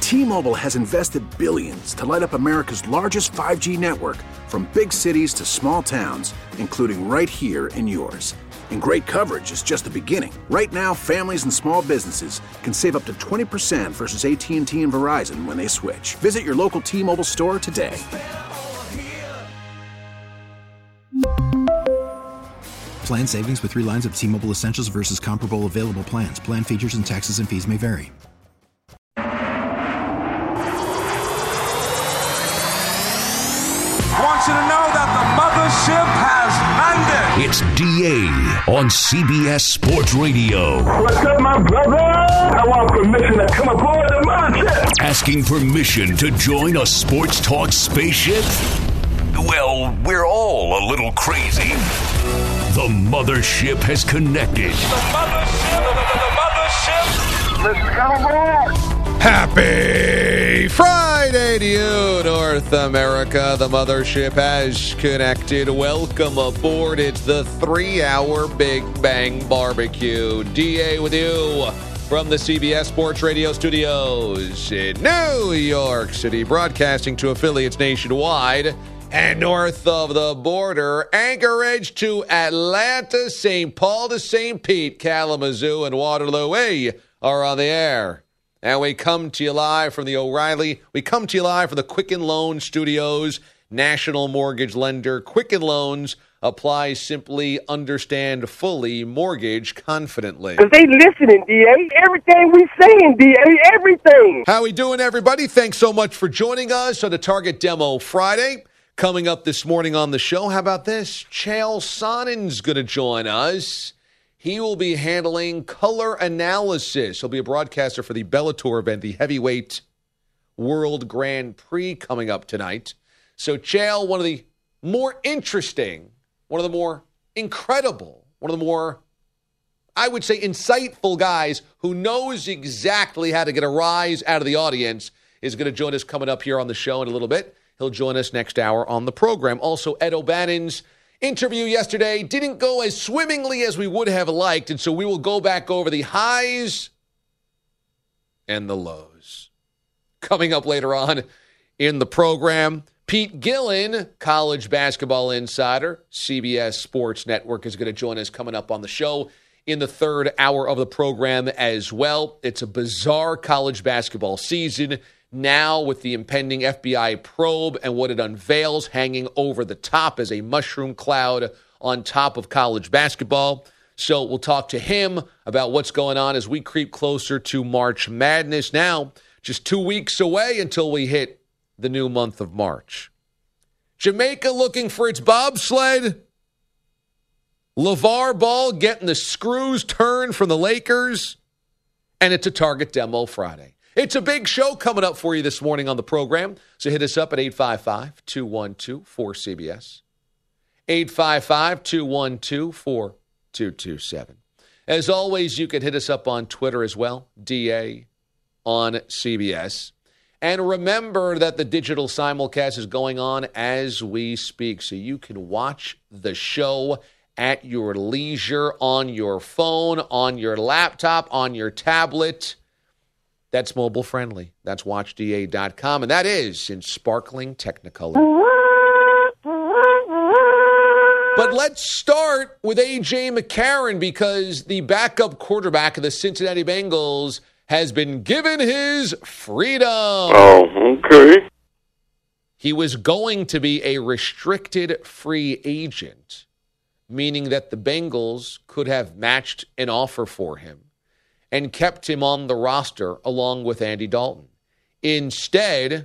T-Mobile has invested billions to light up America's largest 5G network, from big cities to small towns, including right here in yours. And great coverage is just the beginning. Right now, families and small businesses can save up to 20% versus AT&T and Verizon when they switch. Visit your local T-Mobile store today. Plan savings with 3 lines of T-Mobile Essentials versus comparable available plans. Plan features and taxes and fees may vary. I want you to know that the mothership has landed. It's DA on CBS Sports Radio. What's up, my brother? I want permission to come aboard the mothership. Asking permission to join a sports talk spaceship? Well, we're all a little crazy. The mothership has connected. The mothership. Let's come aboard. Happy Friday to you, North America. The mothership has connected. Welcome aboard. It's the 3-hour Big Bang Barbecue. DA with you from the CBS Sports Radio studios in New York City, broadcasting to affiliates nationwide and north of the border. Anchorage to Atlanta, St. Paul to St. Pete, Kalamazoo, and Waterloo. We are on the air. And we come to you live from the O'Reilly. We come to you live from the Quicken Loan Studios, national mortgage lender. Quicken Loans. Apply simply, understand fully, mortgage confidently. Because they listening, DA. Everything we saying, DA. Everything. How we doing, everybody? Thanks so much for joining us on the Target Demo Friday. Coming up this morning on the show, how about this? Chael Sonnen's going to join us. He will be handling color analysis. He'll be a broadcaster for the Bellator event, the Heavyweight World Grand Prix coming up tonight. So Chael, one of the more interesting, one of the more incredible, one of the more, I would say, insightful guys who knows exactly how to get a rise out of the audience, is going to join us coming up here on the show in a little bit. He'll join us next hour on the program. Also, Ed O'Bannon's interview yesterday didn't go as swimmingly as we would have liked, and so we will go back over the highs and the lows. Coming up later on in the program, Pete Gillen, college basketball insider, CBS Sports Network, is going to join us coming up on the show in the third hour of the program as well. It's a bizarre college basketball season. Now, with the impending FBI probe and what it unveils hanging over the top as a mushroom cloud on top of college basketball. So we'll talk to him about what's going on as we creep closer to March Madness. Now, just 2 weeks away until we hit the new month of March. Jamaica looking for its bobsled. LeVar Ball getting the screws turned from the Lakers. And it's a Target Demo Friday. It's a big show coming up for you this morning on the program. So hit us up at 855-212-4CBS. 855-212-4227. As always, you can hit us up on Twitter as well, DA on CBS. And remember that the digital simulcast is going on as we speak, so you can watch the show at your leisure, on your phone, on your laptop, on your tablet. That's mobile friendly. That's watchda.com, and that is in sparkling Technicolor. But let's start with A.J. McCarron, because the backup quarterback of the Cincinnati Bengals has been given his freedom. Oh, okay. He was going to be a restricted free agent, meaning that the Bengals could have matched an offer for him and kept him on the roster along with Andy Dalton. Instead,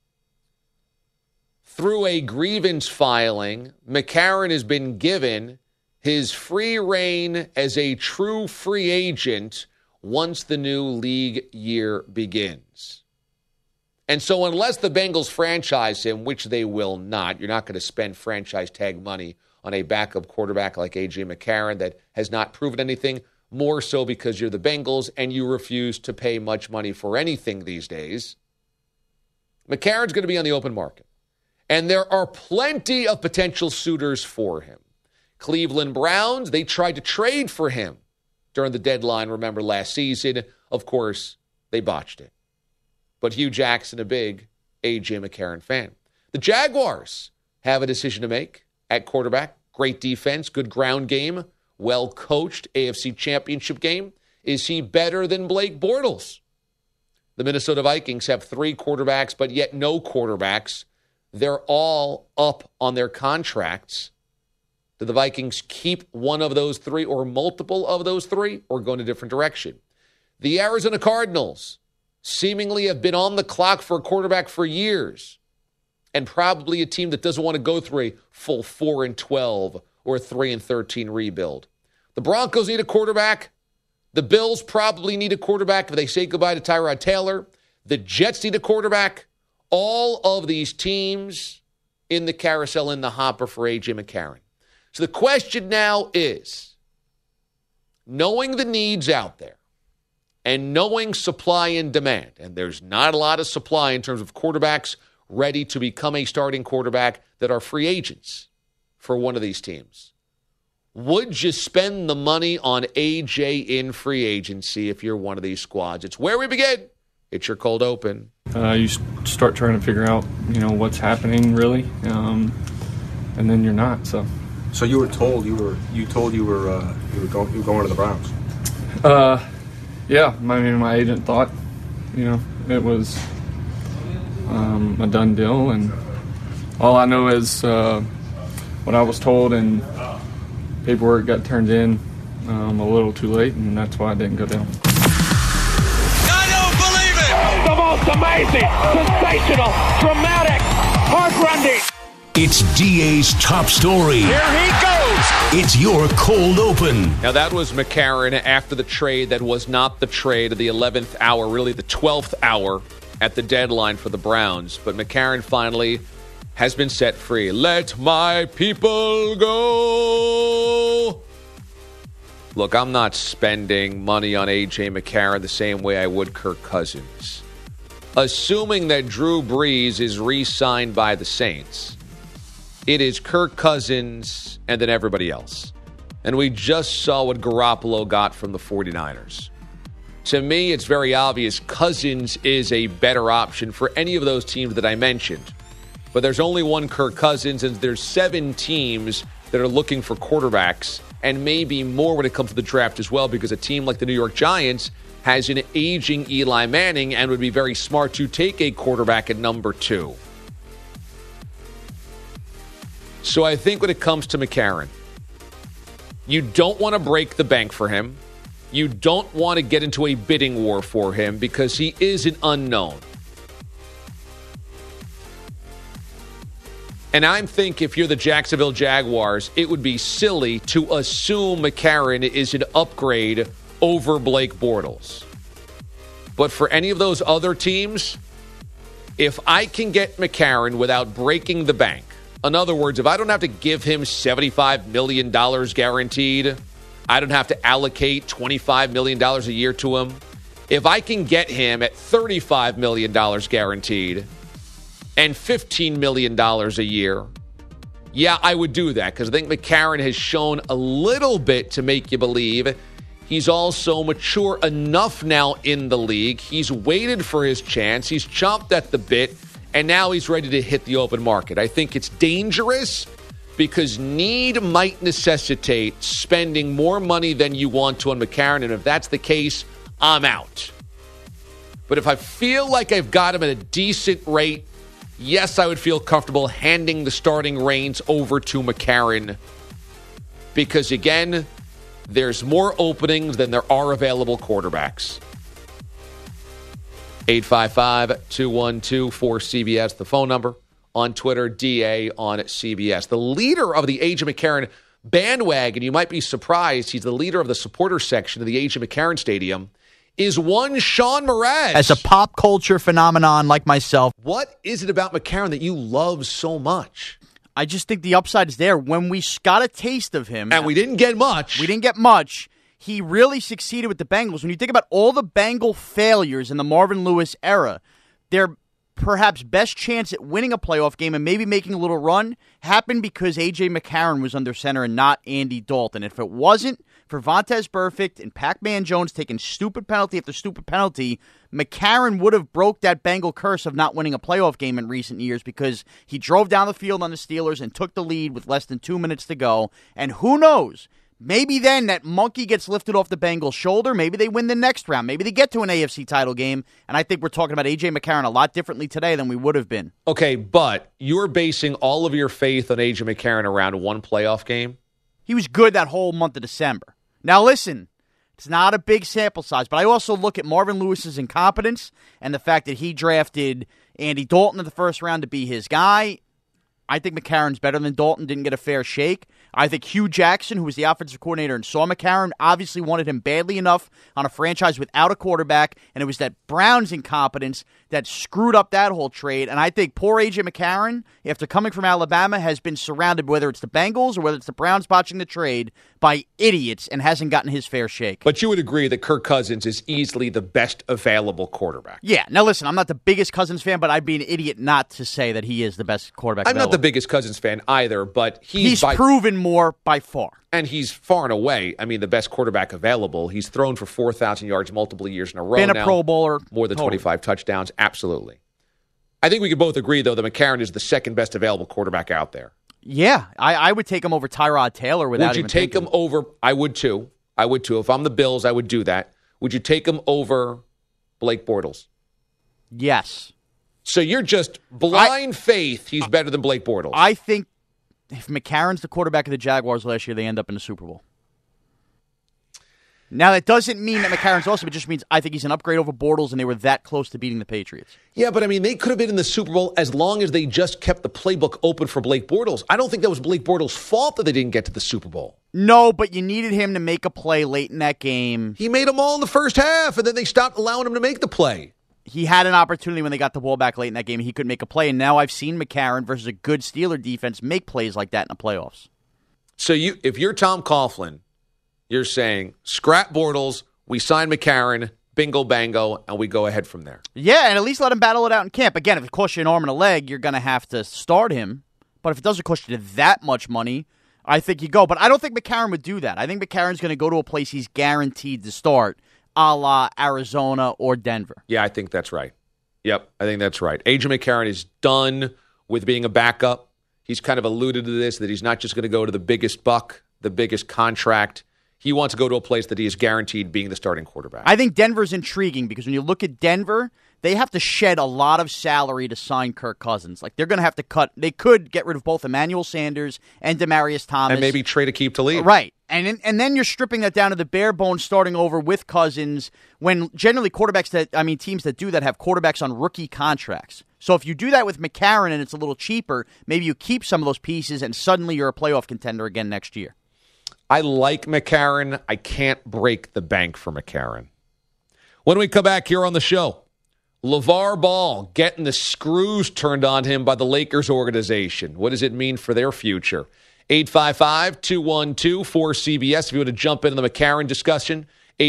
through a grievance filing, McCarron has been given his free reign as a true free agent once the new league year begins. And so unless the Bengals franchise him, which they will not, you're not going to spend franchise tag money on a backup quarterback like A.J. McCarron that has not proven anything, more so because you're the Bengals and you refuse to pay much money for anything these days. McCarron's going to be on the open market. And there are plenty of potential suitors for him. Cleveland Browns, they tried to trade for him during the deadline, remember, last season. Of course, they botched it. but Hugh Jackson, a big A.J. McCarron fan. The Jaguars have a decision to make at quarterback. Great defense, good ground game, well-coached AFC Championship game. Is he better than Blake Bortles? The Minnesota Vikings have 3 quarterbacks, but yet no quarterbacks. They're all up on their contracts. Do the Vikings keep one of those 3 or multiple of those 3 or go in a different direction? The Arizona Cardinals seemingly have been on the clock for a quarterback for years, and probably a team that doesn't want to go through a full 4-12 or 3-13 rebuild. The Broncos need a quarterback. The Bills probably need a quarterback if they say goodbye to Tyrod Taylor. The Jets need a quarterback. All of these teams in the carousel in the hopper for A.J. McCarron. So the question now is, knowing the needs out there and knowing supply and demand, and there's not a lot of supply in terms of quarterbacks ready to become a starting quarterback that are free agents for one of these teams. Would you spend the money on AJ in free agency if you're one of these squads? It's where we begin. It's your cold open. You start trying to figure out, what's happening really, and then you're not. So you were told you were going to the Browns. Yeah. My agent thought, it was a done deal, and all I know is what I was told, and paperwork got turned in a little too late, and that's why I didn't go down. I don't believe it! The most amazing, sensational, dramatic, heart-rending. It's DA's top story. Here he goes! It's your cold open. Now, that was McCarron after the trade that was not the trade of the 11th hour, really the 12th hour at the deadline for the Browns. But McCarron finally has been set free. Let my people go. Look, I'm not spending money on A.J. McCarron the same way I would Kirk Cousins. Assuming that Drew Brees is re-signed by the Saints, it is Kirk Cousins and then everybody else. And we just saw what Garoppolo got from the 49ers. To me, it's very obvious Cousins is a better option for any of those teams that I mentioned. But there's only one Kirk Cousins, and there's 7 teams that are looking for quarterbacks, and maybe more when it comes to the draft as well, because a team like the New York Giants has an aging Eli Manning and would be very smart to take a quarterback at number 2. So I think when it comes to McCarron, you don't want to break the bank for him. You don't want to get into a bidding war for him because he is an unknown. And I think if you're the Jacksonville Jaguars, it would be silly to assume McCarron is an upgrade over Blake Bortles. But for any of those other teams, if I can get McCarron without breaking the bank, in other words, if I don't have to give him $75 million guaranteed, I don't have to allocate $25 million a year to him. If I can get him at $35 million guaranteed and $15 million a year, yeah, I would do that because I think McCarron has shown a little bit to make you believe he's also mature enough now in the league. He's waited for his chance. He's chomped at the bit, and now he's ready to hit the open market. I think it's dangerous because need might necessitate spending more money than you want to on McCarron, and if that's the case, I'm out. But if I feel like I've got him at a decent rate, yes, I would feel comfortable handing the starting reins over to McCarron because, again, there's more openings than there are available quarterbacks. 855-212-4CBS, the phone number. On Twitter, DA on CBS. The leader of the A.J. McCarron bandwagon, you might be surprised, he's the leader of the supporter section of the A.J. McCarron Stadium, is one Sean Mraz. As a pop culture phenomenon like myself. What is it about McCarron that you love so much? I just think the upside is there. When we got a taste of him. And we didn't get much. He really succeeded with the Bengals. When you think about all the Bengal failures in the Marvin Lewis era, their perhaps best chance at winning a playoff game and maybe making a little run happened because A.J. McCarron was under center and not Andy Dalton. If it For Vontaze Burfict and Pac-Man Jones taking stupid penalty after stupid penalty, McCarron would have broke that Bengal curse of not winning a playoff game in recent years because he drove down the field on the Steelers and took the lead with less than 2 minutes to go. And who knows? Maybe then that monkey gets lifted off the Bengals' shoulder. Maybe they win the next round. Maybe they get to an AFC title game. And I think we're talking about A.J. McCarron a lot differently today than we would have been. Okay, but you're basing all of your faith on A.J. McCarron around one playoff game? He was good that whole month of December. Now listen, it's not a big sample size, but I also look at Marvin Lewis's incompetence and the fact that he drafted Andy Dalton in the first round to be his guy. I think McCarron's better than Dalton, didn't get a fair shake. I think Hugh Jackson, who was the offensive coordinator and saw McCarron, obviously wanted him badly enough on a franchise without a quarterback, and it was that Browns incompetence that screwed up that whole trade. And I think poor A.J. McCarron, after coming from Alabama, has been surrounded, whether it's the Bengals or whether it's the Browns botching the trade, by idiots and hasn't gotten his fair shake. But you would agree that Kirk Cousins is easily the best available quarterback. Yeah. Now listen, I'm not the biggest Cousins fan, but I'd be an idiot not to say that he is the best quarterback I'm available. not the biggest Cousins fan either, but he's proven more by far. And he's far and away, the best quarterback available. He's thrown for 4,000 yards multiple years in a row now. Been a now, Pro Bowler. More than 25 touchdowns. Absolutely. I think we can both agree, though, that McCarron is the second best available quarterback out there. Yeah, I would take him over Tyrod Taylor without even thinking. Would you take him over? I would, too. If I'm the Bills, I would do that. Would you take him over Blake Bortles? Yes. So you're just blind faith he's better than Blake Bortles. I think if McCarron's the quarterback of the Jaguars last year, they end up in the Super Bowl. Now, that doesn't mean that McCarron's awesome. It just means I think he's an upgrade over Bortles, and they were that close to beating the Patriots. Yeah, but they could have been in the Super Bowl as long as they just kept the playbook open for Blake Bortles. I don't think that was Blake Bortles' fault that they didn't get to the Super Bowl. No, but you needed him to make a play late in that game. He made them all in the first half, and then they stopped allowing him to make the play. He had an opportunity when they got the ball back late in that game. He could make a play, and now I've seen McCarron versus a good Steeler defense make plays like that in the playoffs. So if you're Tom Coughlin, you're saying, scrap Bortles, we sign McCarron, bingo, bango, and we go ahead from there. Yeah, and at least let him battle it out in camp. Again, if it costs you an arm and a leg, you're going to have to start him. But if it doesn't cost you that much money, I think you go. But I don't think McCarron would do that. I think McCarron's going to go to a place he's guaranteed to start, a la Arizona or Denver. Yeah, I think that's right. Yep, I think that's right. A.J. McCarron is done with being a backup. He's kind of alluded to this, that he's not just going to go to the biggest buck, the biggest contract. He wants to go to a place that he is guaranteed being the starting quarterback. I think Denver's intriguing because when you look at Denver, they have to shed a lot of salary to sign Kirk Cousins. Like, they're going to have to cut. They could get rid of both Emmanuel Sanders and Demaryius Thomas. And maybe trade Aqib Talib. Right. And then you're stripping that down to the bare bones, starting over with Cousins, when generally teams that do that have quarterbacks on rookie contracts. So if you do that with McCarron and it's a little cheaper, maybe you keep some of those pieces and suddenly you're a playoff contender again next year. I like McCarron. I can't break the bank for McCarron. When we come back here on the show, LeVar Ball getting the screws turned on him by the Lakers organization. What does it mean for their future? 855-212-4CBS. If you want to jump into the McCarron discussion,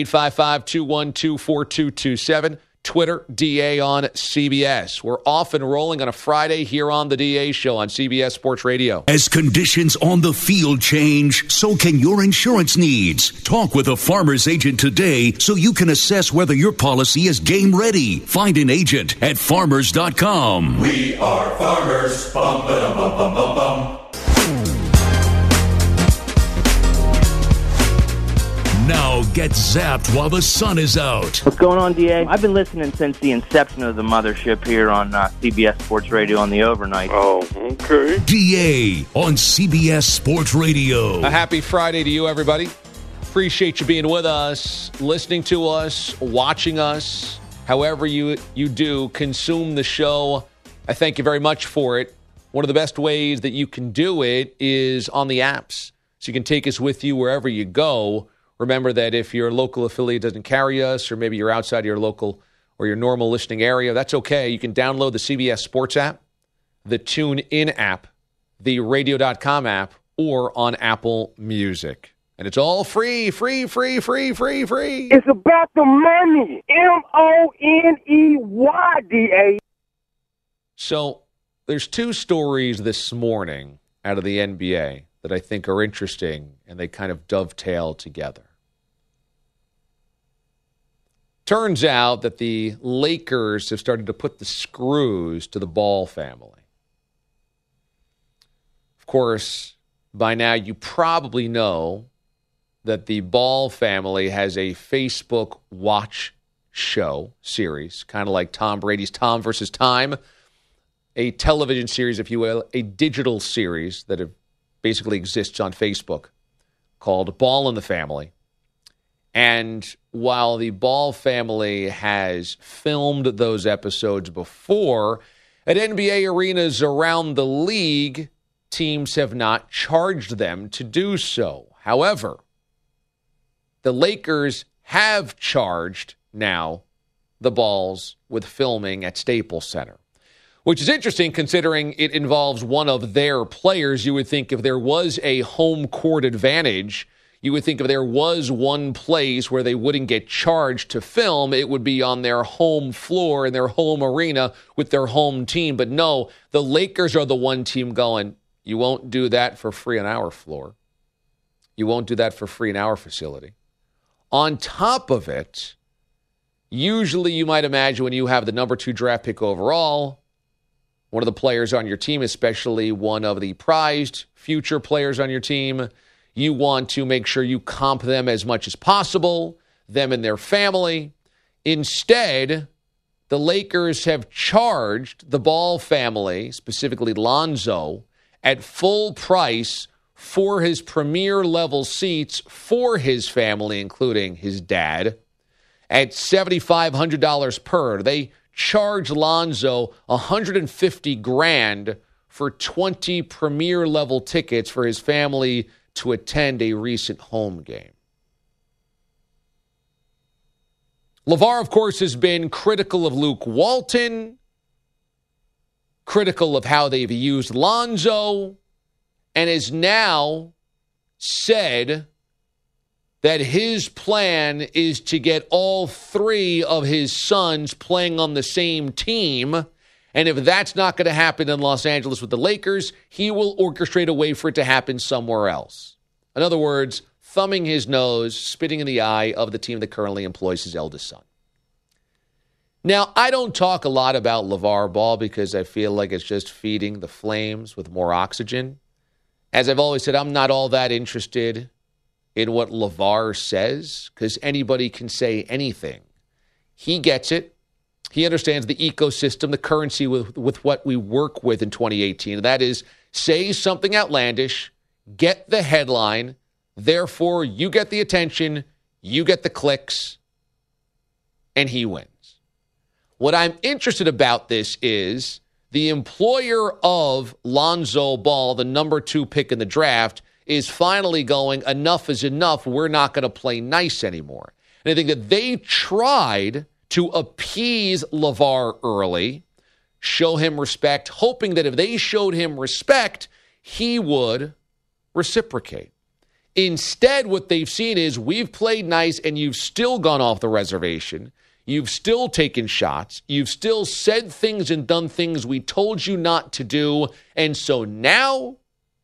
855-212-4227. Twitter, DA on CBS. We're off and rolling on a Friday here on the DA Show on CBS Sports Radio. As conditions on the field change, so can your insurance needs. Talk with a Farmers agent today so you can assess whether your policy is game ready. Find an agent at farmers.com. We are farmers. Bum, ba-dum, bum, bum, bum, bum. Now get zapped while the sun is out. What's going on, DA? I've been listening since the inception of the mothership here on CBS Sports Radio on the overnight. Oh, okay. DA on CBS Sports Radio. A happy Friday to you, everybody. Appreciate you being with us, listening to us, watching us, however you do consume the show. I thank you very much for it. One of the best ways that you can do it is on the apps. So you can take us with you wherever you go. Remember that if your local affiliate doesn't carry us, or maybe you're outside your local or your normal listening area, that's okay. You can download the CBS Sports app, the TuneIn app, the Radio.com app, or on Apple Music. And it's all free. It's about the money. MONEY, DA. So there's two stories this morning out of the NBA that I think are interesting, and they kind of dovetail together. Turns out that the Lakers have started to put the screws to the Ball family. Of course, by now you probably know that the Ball family has a Facebook watch show series, kind of like Tom Brady's Tom versus Time, a television series, if you will, a digital series that basically exists on Facebook called Ball in the Family. And while the Ball family has filmed those episodes before, at NBA arenas around the league, teams have not charged them to do so. However, the Lakers have charged now the Balls with filming at Staples Center, which is interesting considering it involves one of their players. You would think if there was a home court advantage, you would think if there was one place where they wouldn't get charged to film, it would be on their home floor in their home arena with their home team. But no, the Lakers are the one team going, you won't do that for free on our floor. You won't do that for free in our facility. On top of it, usually you might imagine when you have the number 2 draft pick overall, one of the players on your team, especially one of the prized future players on your team, you want to make sure you comp them as much as possible, them and their family. Instead, the Lakers have charged the Ball family, specifically Lonzo, at full price for his premier level seats for his family, including his dad, at $7,500 per. They charge Lonzo $150,000 for 20 premier level tickets for his family to attend a recent home game. LeVar, of course, has been critical of Luke Walton, critical of how they've used Lonzo, and has now said that his plan is to get all 3 of his sons playing on the same team. And if that's not going to happen in Los Angeles with the Lakers, he will orchestrate a way for it to happen somewhere else. In other words, thumbing his nose, spitting in the eye of the team that currently employs his eldest son. Now, I don't talk a lot about LeVar Ball because I feel like it's just feeding the flames with more oxygen. As I've always said, I'm not all that interested in what LeVar says because anybody can say anything. He gets it. He understands the ecosystem, the currency with what we work with in 2018. And that is, say something outlandish, get the headline, therefore you get the attention, you get the clicks, and he wins. What I'm interested about this is the employer of Lonzo Ball, the number 2 pick in the draft, is finally going, enough is enough, we're not going to play nice anymore. And I think that they tried to appease LeVar early, show him respect, hoping that if they showed him respect, he would reciprocate. Instead, what they've seen is we've played nice and you've still gone off the reservation. You've still taken shots. You've still said things and done things we told you not to do. And so now,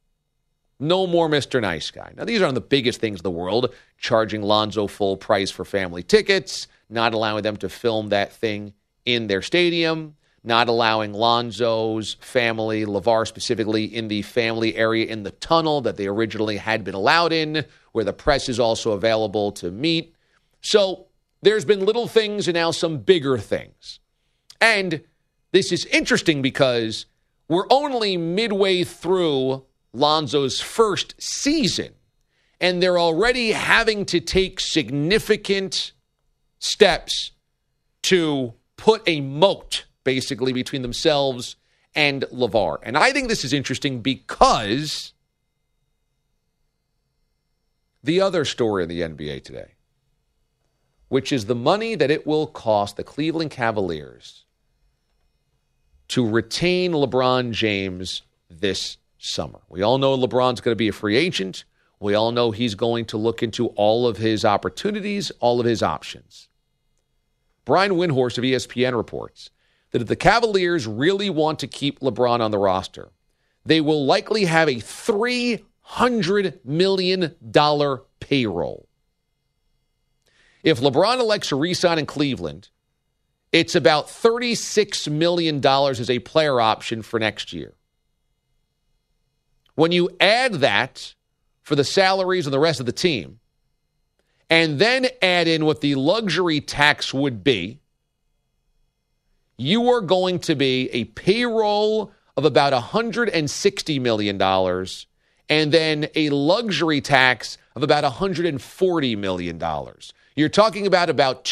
no more Mr. Nice Guy. Now, these aren't the biggest things in the world, charging Lonzo full price for family tickets, not allowing them to film that thing in their stadium, not allowing Lonzo's family, LeVar specifically, in the family area in the tunnel that they originally had been allowed in, where the press is also available to meet. So there's been little things and now some bigger things. And this is interesting because we're only midway through Lonzo's first season, and they're already having to take significant steps to put a moat, basically, between themselves and LeVar. And I think this is interesting because the other story in the NBA today, which is the money that it will cost the Cleveland Cavaliers to retain LeBron James this summer. We all know LeBron's going to be a free agent. We all know he's going to look into all of his opportunities, all of his options. Brian Windhorst of ESPN reports that if the Cavaliers really want to keep LeBron on the roster, they will likely have a $300 million payroll. If LeBron elects to re-sign in Cleveland, it's about $36 million as a player option for next year. When you add that for the salaries of the rest of the team, and then add in what the luxury tax would be, you are going to be a payroll of about $160 million and then a luxury tax of about $140 million. You're talking about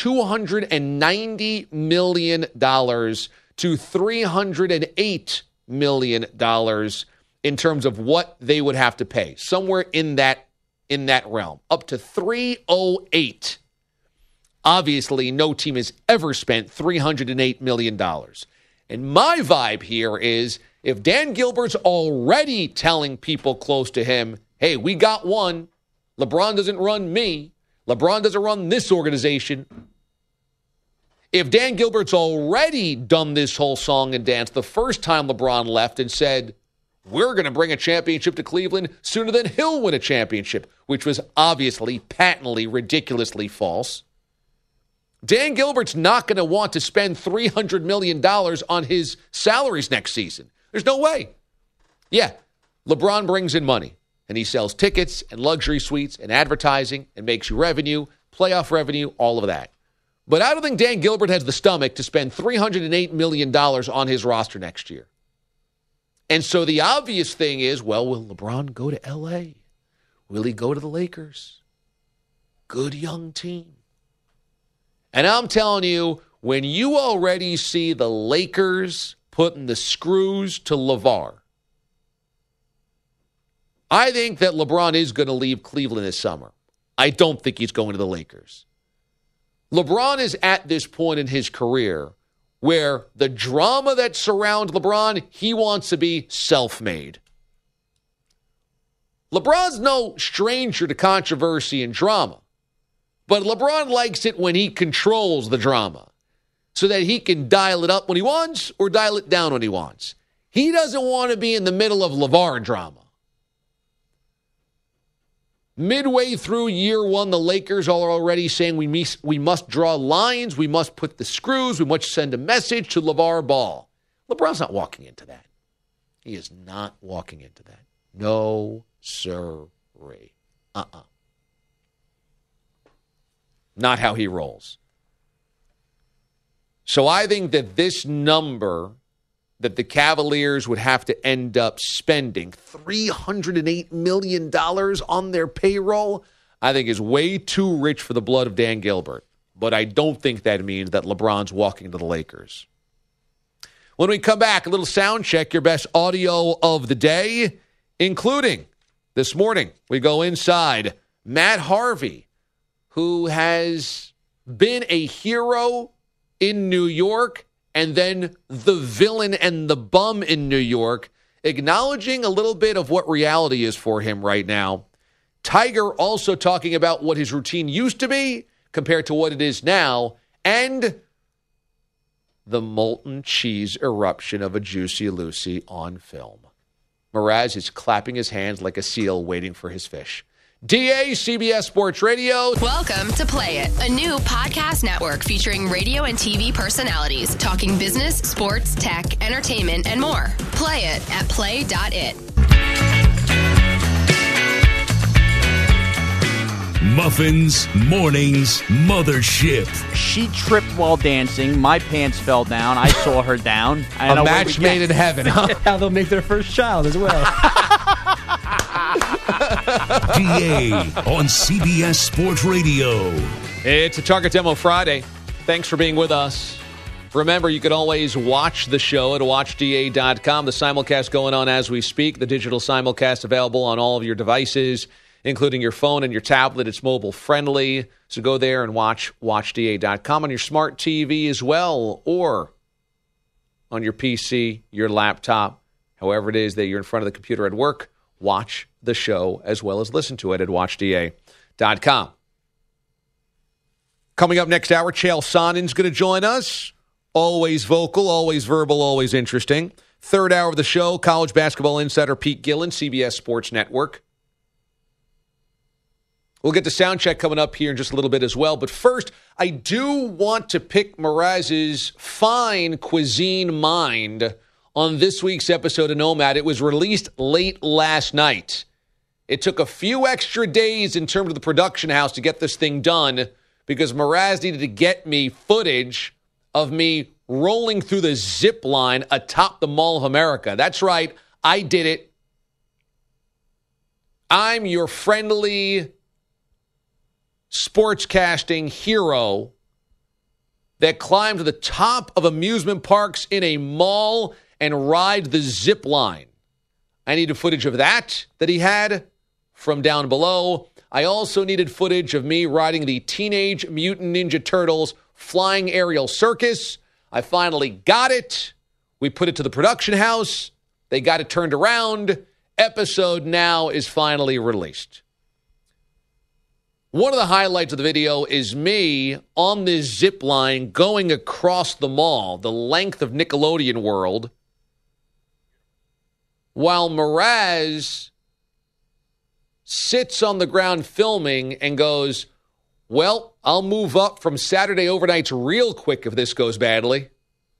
$290 million to $308 million in terms of what they would have to pay. Somewhere in that realm. Up to $308. Obviously, no team has ever spent $308 million. And my vibe here is if Dan Gilbert's already telling people close to him, hey, we got one. LeBron doesn't run me. LeBron doesn't run this organization. If Dan Gilbert's already done this whole song and dance the first time LeBron left and said, we're going to bring a championship to Cleveland sooner than he'll win a championship, which was obviously, patently, ridiculously false, Dan Gilbert's not going to want to spend $300 million on his salaries next season. There's no way. Yeah, LeBron brings in money, and he sells tickets and luxury suites and advertising and makes you revenue, playoff revenue, all of that. But I don't think Dan Gilbert has the stomach to spend $308 million on his roster next year. And so the obvious thing is, well, will LeBron go to L.A.? Will he go to the Lakers? Good young team. And I'm telling you, when you already see the Lakers putting the screws to LeVar, I think that LeBron is going to leave Cleveland this summer. I don't think he's going to the Lakers. LeBron is at this point in his career where the drama that surrounds LeBron, he wants to be self-made. LeBron's no stranger to controversy and drama, but LeBron likes it when he controls the drama so that he can dial it up when he wants or dial it down when he wants. He doesn't want to be in the middle of LeVar drama. Midway through year one, the Lakers are already saying we must draw lines, we must put the screws, we must send a message to LeVar Ball. LeBron's not walking into that. He is not walking into that. No, sirree. Not how he rolls. So I think that this number that the Cavaliers would have to end up spending, $308 million on their payroll, I think is way too rich for the blood of Dan Gilbert. But I don't think that means that LeBron's walking to the Lakers. When we come back, a little sound check, your best audio of the day, including this morning, we go inside Matt Harvey, who has been a hero in New York and then the villain and the bum in New York, acknowledging a little bit of what reality is for him right now. Tiger also talking about what his routine used to be compared to what it is now, and the molten cheese eruption of a Juicy Lucy on film. Mraz is clapping his hands like a seal waiting for his fish. DA, CBS Sports Radio. Welcome to Play It, a new podcast network featuring radio and TV personalities talking business, sports, tech, entertainment, and more. Play it at play.it. Muffins Mornings Mothership. She tripped while dancing. My pants fell down. I saw her down. A match made in heaven, huh? How they'll make their first child as well. DA on CBS Sports Radio. It's a Target Demo Friday. Thanks for being with us. Remember, you can always watch the show at watchda.com. The simulcast going on as we speak. The digital simulcast available on all of your devices, including your phone and your tablet. It's mobile friendly. So go there and watch watchda.com on your smart TV as well, or on your PC, your laptop, however it is that you're in front of the computer at work. Watch the show as well as listen to it at watchda.com. Coming up next hour, Chael Sonnen's going to join us. Always vocal, always verbal, always interesting. Third hour of the show, college basketball insider Pete Gillen, CBS Sports Network. We'll get to sound check coming up here in just a little bit as well. But first, I do want to pick Mraz's fine cuisine mind on this week's episode of Nomad. It was released late last night. It took a few extra days in terms of the production house to get this thing done because Mraz needed to get me footage of me rolling through the zip line atop the Mall of America. That's right. I did it. I'm your friendly sportscasting hero that climbed to the top of amusement parks in a mall and ride the zip line. I needed footage of that he had from down below. I also needed footage of me riding the Teenage Mutant Ninja Turtles flying aerial circus. I finally got it. We put it to the production house. They got it turned around. Episode now is finally released. One of the highlights of the video is me on this zip line going across the mall, the length of Nickelodeon World, while Mraz sits on the ground filming and goes, well, I'll move up from Saturday overnights real quick if this goes badly.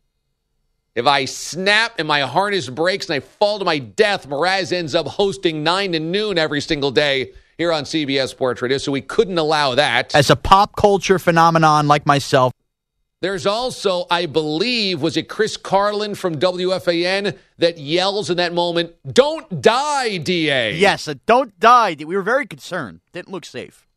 If I snap and my harness breaks and I fall to my death, Mraz ends up hosting 9 to noon every single day here on CBS Sports Radio, so we couldn't allow that. As a pop culture phenomenon like myself. There's also, I believe, was it Chris Carlin from WFAN that yells in that moment, "Don't die, DA." Yes, don't die. We were very concerned. Didn't look safe.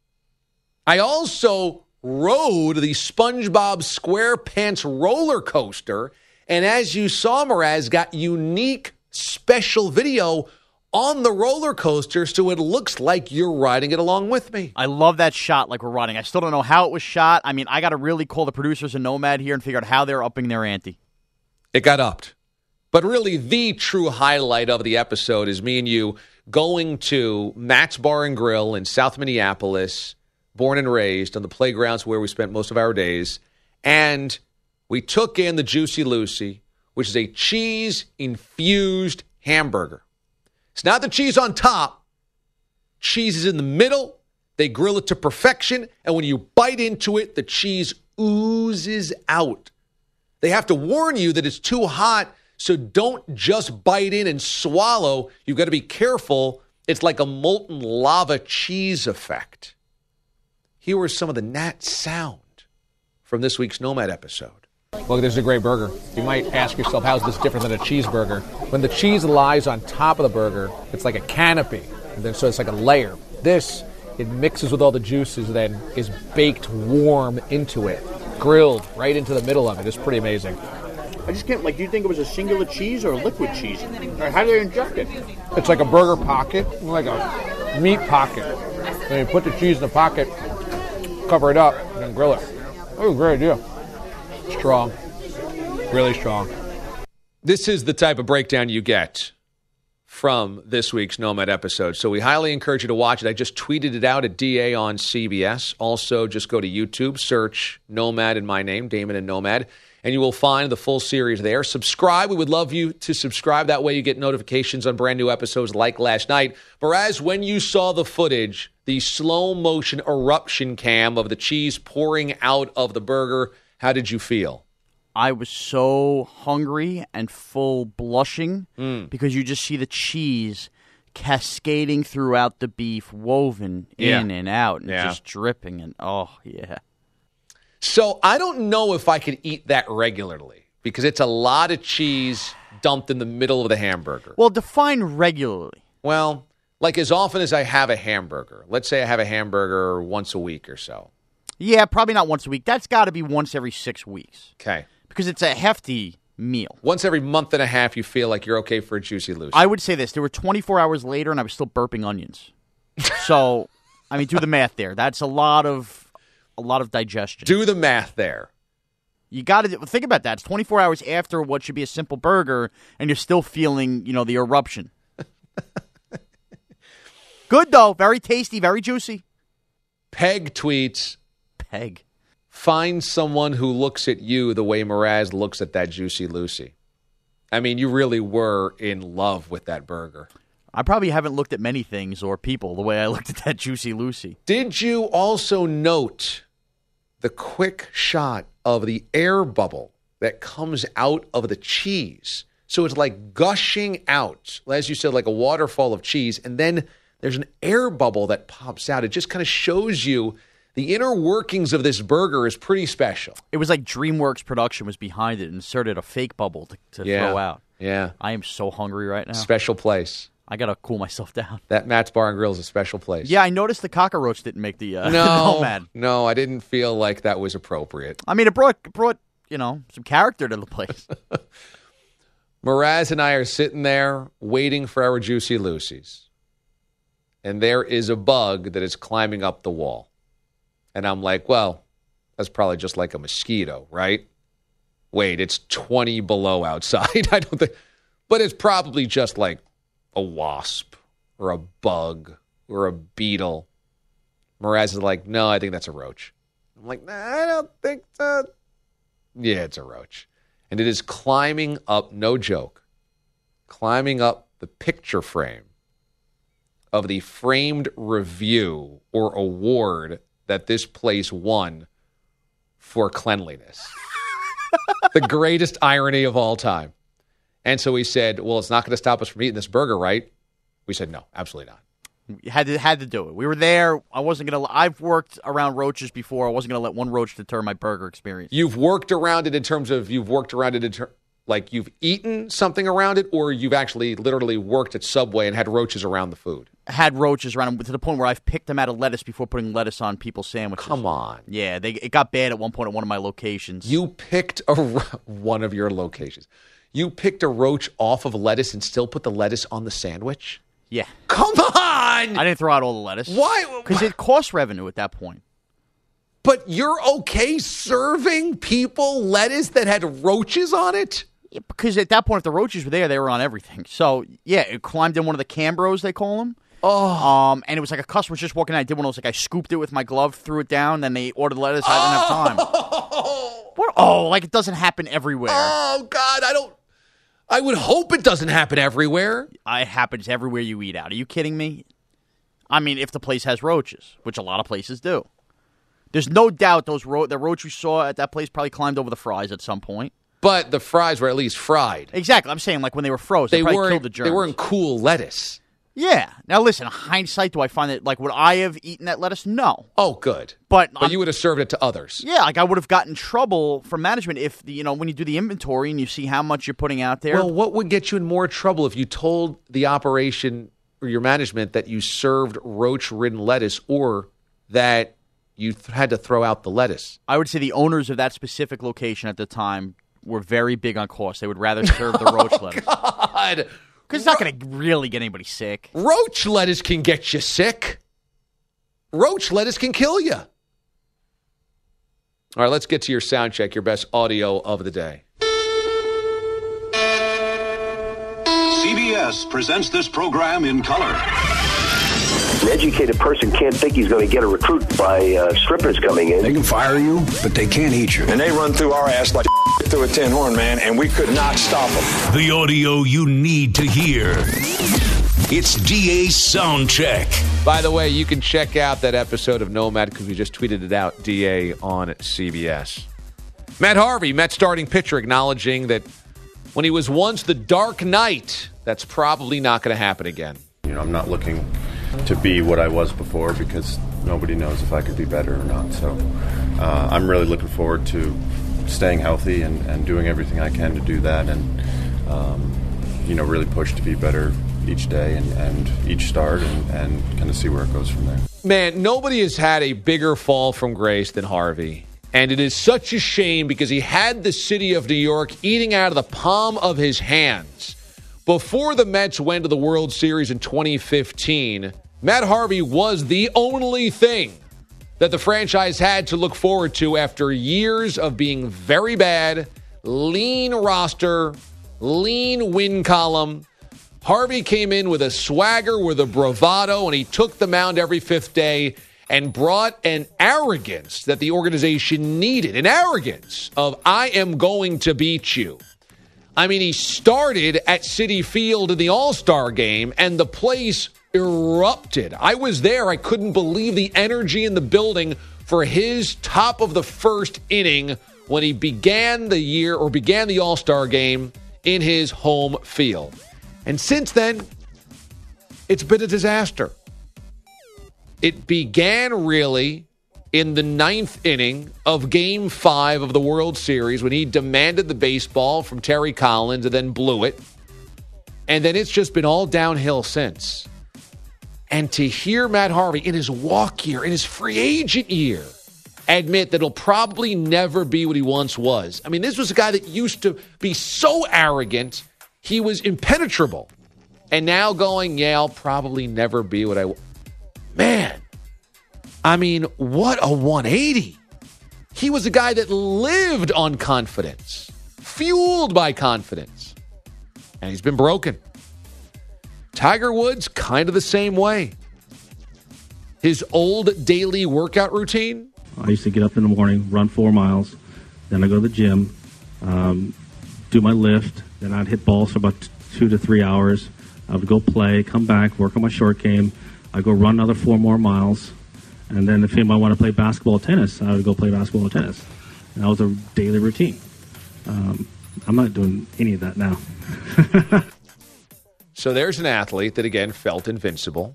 I also rode the SpongeBob SquarePants roller coaster, and as you saw, Mraz got unique special video on the roller coaster, so it looks like you're riding it along with me. I love that shot like we're riding. I still don't know how it was shot. I mean, I got to really call the producers of Nomad here and figure out how they're upping their ante. It got upped. But really, the true highlight of the episode is me and you going to Matt's Bar and Grill in South Minneapolis, born and raised, on the playgrounds where we spent most of our days. And we took in the Juicy Lucy, which is a cheese-infused hamburger. It's not the cheese on top. Cheese is in the middle. They grill it to perfection. And when you bite into it, the cheese oozes out. They have to warn you that it's too hot, so don't just bite in and swallow. You've got to be careful. It's like a molten lava cheese effect. Here were some of the Nat sound from this week's Nomad episode. Look, this is a great burger. You might ask yourself, how is this different than a cheeseburger? When the cheese lies on top of the burger, it's like a canopy, and then so it's like a layer. This, it mixes with all the juices, then is baked warm into it, grilled right into the middle of it. It's pretty amazing. I just can't, do you think it was a singular cheese or a liquid cheese? Or how do they inject it? It's like a burger pocket, like a meat pocket. Then you put the cheese in the pocket, cover it up, and then grill it. Oh, great idea. Strong. Really strong. This is the type of breakdown you get from this week's Nomad episode. So we highly encourage you to watch it. I just tweeted it out at DA on CBS. Also, just go to YouTube, search Nomad and my name, Damon and Nomad, and you will find the full series there. Subscribe. We would love you to subscribe. That way you get notifications on brand new episodes like last night. Whereas when you saw the footage, the slow motion eruption cam of the cheese pouring out of the burger, how did you feel? I was so hungry and full blushing because you just see the cheese cascading throughout the beef, woven in and out, and just dripping. And oh, yeah. So I don't know if I could eat that regularly because it's a lot of cheese dumped in the middle of the hamburger. Well, define regularly. Well, like as often as I have a hamburger. Let's say I have a hamburger once a week or so. Yeah, probably not once a week. That's got to be once every 6 weeks. Okay. Because it's a hefty meal. Once every month and a half, you feel like you're okay for a Juicy Lucy. I would say this. There were 24 hours later, and I was still burping onions. So, I mean, do the math there. That's a lot of digestion. Do the math there. You got to think about that. It's 24 hours after what should be a simple burger, and you're still feeling, the eruption. Good, though. Very tasty, very juicy. Peg tweets. Peg. Find someone who looks at you the way Mraz looks at that Juicy Lucy. I mean, you really were in love with that burger. I probably haven't looked at many things or people the way I looked at that Juicy Lucy. Did you also note the quick shot of the air bubble that comes out of the cheese? So it's like gushing out, as you said, like a waterfall of cheese, and then there's an air bubble that pops out. It just kind of shows you the inner workings of this burger is pretty special. It was like DreamWorks production was behind it and inserted a fake bubble to throw out. Yeah. I am so hungry right now. Special place. I got to cool myself down. That Matt's Bar and Grill is a special place. Yeah, I noticed the cockroach didn't make the Nomad. No, I didn't feel like that was appropriate. I mean, it brought some character to the place. Mraz and I are sitting there waiting for our Juicy Lucy's. And there is a bug that is climbing up the wall. And I'm like, well, that's probably just like a mosquito, right? Wait, it's 20 below outside. I don't think, but it's probably just like a wasp or a bug or a beetle. Mraz is like, no, I think that's a roach. I'm like, nah, I don't think so. Yeah, it's a roach. And it is climbing up, no joke, climbing up the picture frame of the framed review or award that this place won for cleanliness. The greatest irony of all time. And so we said, well, it's not going to stop us from eating this burger, right? We said, no, absolutely not. You had to do it. We were there. I've worked around roaches before. I wasn't going to let one roach deter my burger experience. You've worked around it like you've eaten something around it, or you've actually literally worked at Subway and had roaches around the food? Had roaches around them to the point where I've picked them out of lettuce before putting lettuce on people's sandwiches. Come on. Yeah, it got bad at one point at one of my locations. You picked one of your locations. You picked a roach off of lettuce and still put the lettuce on the sandwich? Yeah. Come on! I didn't throw out all the lettuce. Why? Because it cost revenue at that point. But you're okay serving people lettuce that had roaches on it? Yeah, because at that point, if the roaches were there, they were on everything. So, yeah, it climbed in one of the Cambros, they call them. Oh. And it was like a customer was just walking in. I did one of those, like I scooped it with my glove, threw it down, then they ordered lettuce. I didn't have time. What? Oh, like it doesn't happen everywhere. Oh, God, I would hope it doesn't happen everywhere. It happens everywhere you eat out. Are you kidding me? I mean, if the place has roaches, which a lot of places do. There's no doubt the roach we saw at that place probably climbed over the fries at some point. But the fries were at least fried. Exactly. I'm saying like when they were frozen, they probably killed the germs. They weren't cool lettuce. Yeah. Now listen, in hindsight, do I find that, like, would I have eaten that lettuce? No. Oh, good. But you would have served it to others. Yeah, like I would have gotten trouble from management if, when you do the inventory and you see how much you're putting out there. Well, what would get you in more trouble if you told the operation or your management that you served roach-ridden lettuce or that you had to throw out the lettuce? I would say the owners of that specific location at the time were very big on cost. They would rather serve the roach lettuce. God! Because it's not going to really get anybody sick. Roach lettuce can get you sick. Roach lettuce can kill you. All right, let's get to your sound check, your best audio of the day. CBS presents this program in color. An educated person can't think he's going to get a recruit by strippers coming in. They can fire you, but they can't eat you. And they run through our ass like through a tin horn, man, and we could not stop them. The audio you need to hear. It's DA's Sound Check. By the way, you can check out that episode of Nomad because we just tweeted it out, DA on CBS. Matt Harvey, Met starting pitcher, acknowledging that when he was once the Dark Knight, that's probably not going to happen again. I'm not looking to be what I was before because nobody knows if I could be better or not. So I'm really looking forward to staying healthy and doing everything I can to do that and, really push to be better each day and each start and kind of see where it goes from there. Man, nobody has had a bigger fall from grace than Harvey. And it is such a shame because he had the city of New York eating out of the palm of his hands. Before the Mets went to the World Series in 2015, Matt Harvey was the only thing that the franchise had to look forward to after years of being very bad, lean roster, lean win column. Harvey came in with a swagger, with a bravado, and he took the mound every fifth day and brought an arrogance that the organization needed, an arrogance of, I am going to beat you. I mean, he started at Citi Field in the All-Star game, and the place erupted. I was there. I couldn't believe the energy in the building for his top of the first inning when he began the All-Star game in his home field. And since then, it's been a disaster. It began really in the 9th inning of Game 5 of the World Series when he demanded the baseball from Terry Collins and then blew it. And then it's just been all downhill since. And to hear Matt Harvey in his walk year, in his free agent year, admit that it'll probably never be what he once was. I mean, this was a guy that used to be so arrogant, he was impenetrable. And now going, yeah, I'll probably never be what I was. Man, I mean, what a 180. He was a guy that lived on confidence, fueled by confidence. And he's been broken. Tiger Woods, kind of the same way. His old daily workout routine. I used to get up in the morning, run 4 miles, then I go to the gym, do my lift, then I'd hit balls for about 2 to 3 hours. I would go play, come back, work on my short game. I'd go run another 4 more miles. And then if anybody wanted to play basketball or tennis, I would go play basketball or tennis. And that was a daily routine. I'm not doing any of that now. So there's an athlete that, again, felt invincible,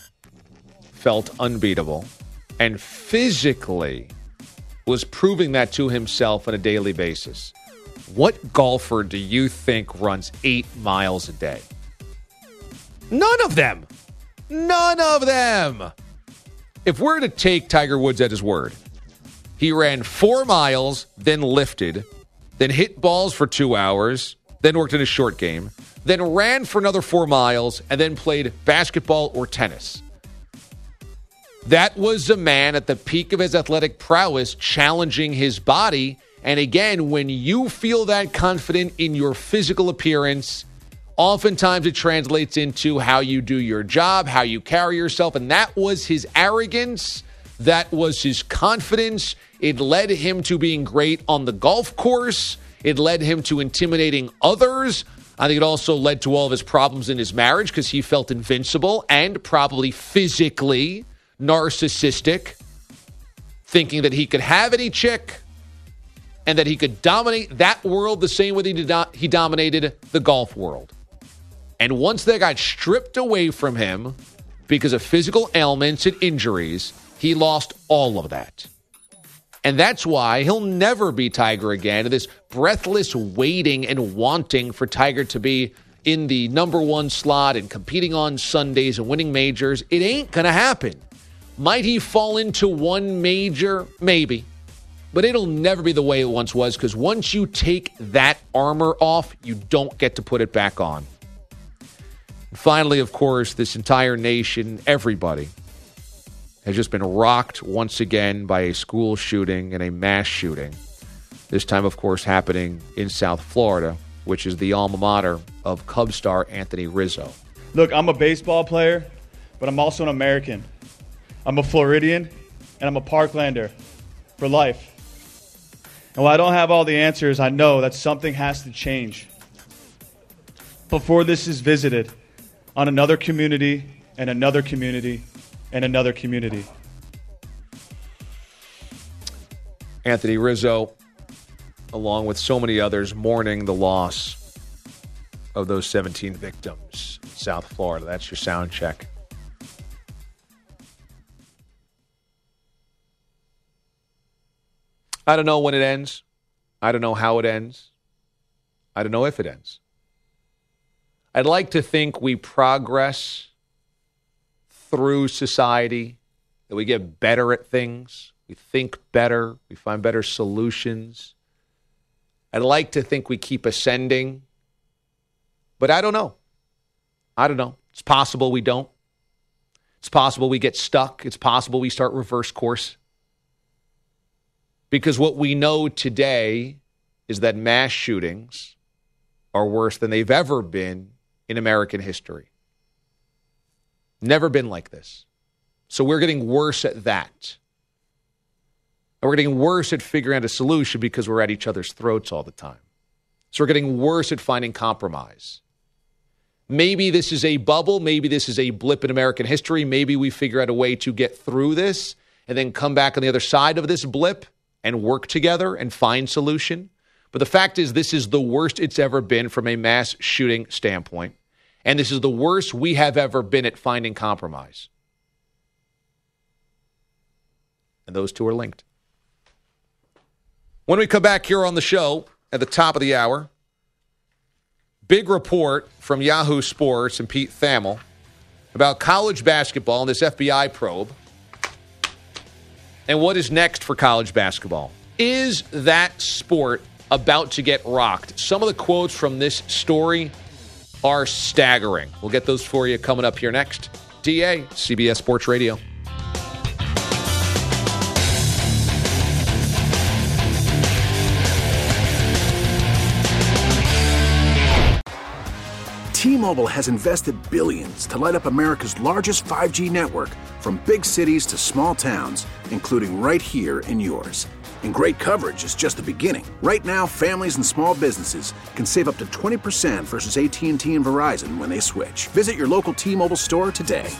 felt unbeatable, and physically was proving that to himself on a daily basis. What golfer do you think runs 8 miles a day? None of them. None of them. If we're to take Tiger Woods at his word, he ran 4 miles, then lifted, then hit balls for 2 hours, then worked in a short game, then ran for another 4 miles, and then played basketball or tennis. That was a man at the peak of his athletic prowess challenging his body. And again, when you feel that confident in your physical appearance, oftentimes it translates into how you do your job, how you carry yourself. And that was his arrogance. That was his confidence. It led him to being great on the golf course. It led him to intimidating others. I think it also led to all of his problems in his marriage because he felt invincible and probably physically narcissistic, thinking that he could have any chick and that he could dominate that world the same way he dominated the golf world. And once that got stripped away from him because of physical ailments and injuries, he lost all of that. And that's why he'll never be Tiger again. This breathless waiting and wanting for Tiger to be in the number 1 slot and competing on Sundays and winning majors, it ain't going to happen. Might he fall into one major? Maybe. But it'll never be the way it once was, because once you take that armor off, you don't get to put it back on. And finally, of course, this entire nation, everybody, has just been rocked once again by a school shooting and a mass shooting. This time, of course, happening in South Florida, which is the alma mater of Cub star Anthony Rizzo. Look, I'm a baseball player, but I'm also an American. I'm a Floridian, and I'm a Parklander for life. And while I don't have all the answers, I know that something has to change before this is visited on another community and another community and another community. Anthony Rizzo, along with so many others, mourning the loss of those 17 victims in South Florida. That's your sound check. I don't know when it ends. I don't know how it ends. I don't know if it ends. I'd like to think we progress through society, that we get better at things, we think better, we find better solutions. I'd like to think we keep ascending, but I don't know. I don't know. It's possible we don't. It's possible we get stuck. It's possible we start reverse course. Because what we know today is that mass shootings are worse than they've ever been in American history. Never been like this. So we're getting worse at that. And we're getting worse at figuring out a solution because we're at each other's throats all the time. So we're getting worse at finding compromise. Maybe this is a bubble. Maybe this is a blip in American history. Maybe we figure out a way to get through this and then come back on the other side of this blip and work together and find solution. But the fact is, this is the worst it's ever been from a mass shooting standpoint. And this is the worst we have ever been at finding compromise. And those two are linked. When we come back here on the show at the top of the hour, big report from Yahoo Sports and Pete Thamel about college basketball and this FBI probe. And what is next for college basketball? Is that sport about to get rocked? Some of the quotes from this story are staggering. We'll get those for you coming up here next. DA, CBS Sports Radio. T-Mobile has invested billions to light up America's largest 5G network, from big cities to small towns, including right here in yours. And great coverage is just the beginning. Right now, families and small businesses can save up to 20% versus AT&T and Verizon when they switch. Visit your local T-Mobile store today.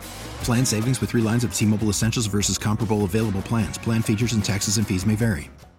Plan savings with 3 lines of T-Mobile Essentials versus comparable available plans. Plan features and taxes and fees may vary.